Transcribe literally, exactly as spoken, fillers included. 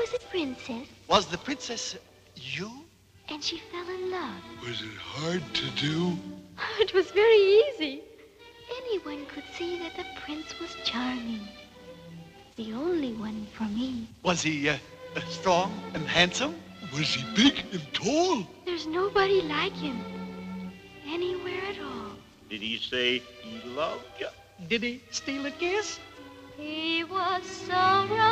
was a princess. Was the princess you? And she fell in love. Was it hard to do? It was very easy. Anyone could see that the prince was charming. The only one for me. Was he uh, strong and handsome? Was he big and tall? There's nobody like him. Anywhere at all. Did he say he loved you? Did he steal a kiss? He was so